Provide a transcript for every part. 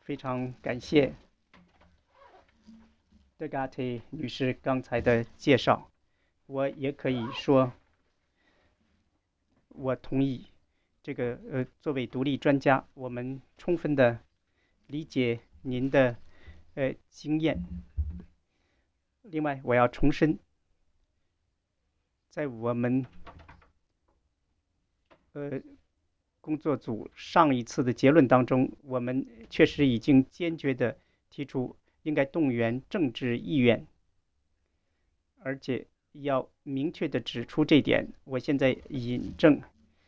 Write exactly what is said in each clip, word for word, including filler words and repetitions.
非常感谢德嘎特女士刚才的介绍。我也可以说，我同意这个呃，作为独立专家，我们充分的理解您的呃经验。另外，我要重申，在我们呃工作组上一次的结论当中，我们确实已经坚决地提出应该动员政治意愿，而且要明确地指出这点。我现在引证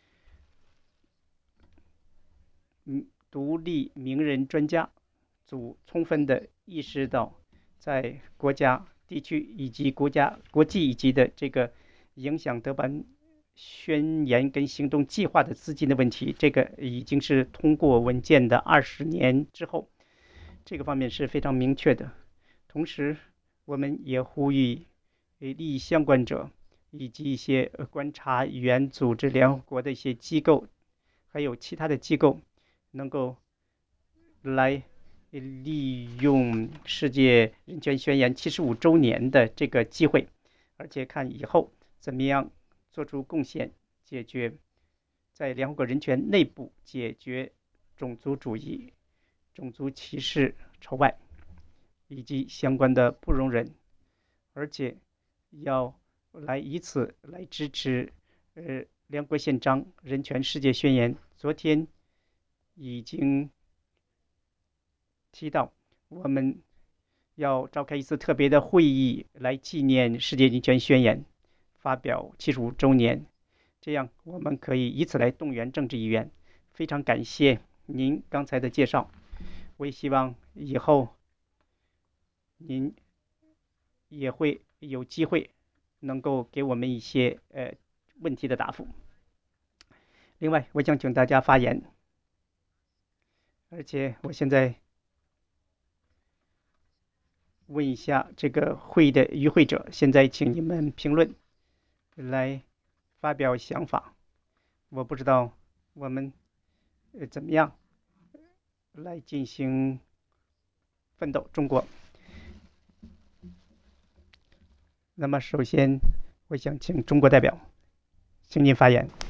嗯独立名人专家组充分地意识到，在国家、地区以及国家国际以及的这个影响德班宣言跟行动计划的资金的问题。这个已经是通过文件的二十年之后，这个方面是非常明确的。同时，我们也呼吁利益相关者以及一些观察员组织、联合国的一些机构，还有其他的机构，能够来利用世界人权宣言七十五周年的这个机会，而且看以后怎么样做出贡献，解决在联合国人权内部解决种族主义、种族歧视、仇外以及相关的不容忍，而且要来以此来支持呃联合国宪章、人权世界宣言。昨天已经提到，我们要召开一次特别的会议来纪念世界人权宣言发表七十五周年，这样我们可以以此来动员政治意愿。非常感谢您刚才的介绍，我也希望以后您也会有机会能够给我们一些呃问题的答复。另外，我想请大家发言，而且我现在问一下这个会议的与会者，现在请你们评论来发表想法。我不知道我们呃怎么样来进行奋斗中国。那么首先我想请中国代表，请您发言。